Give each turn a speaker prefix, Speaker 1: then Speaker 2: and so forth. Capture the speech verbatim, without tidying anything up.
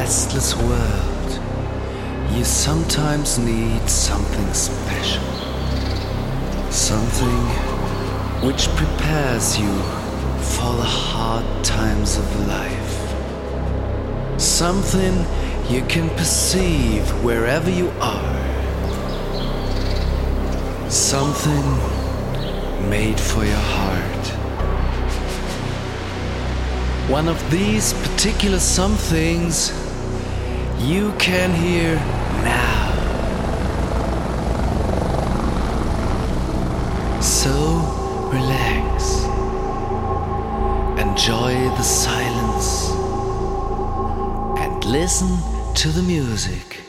Speaker 1: restless world, you sometimes need something special. Something which prepares you for the hard times of life. Something you can perceive wherever you are. Something made for your heart. One of these particular somethings you can hear now. So relax, enjoy the silence, and listen to the music.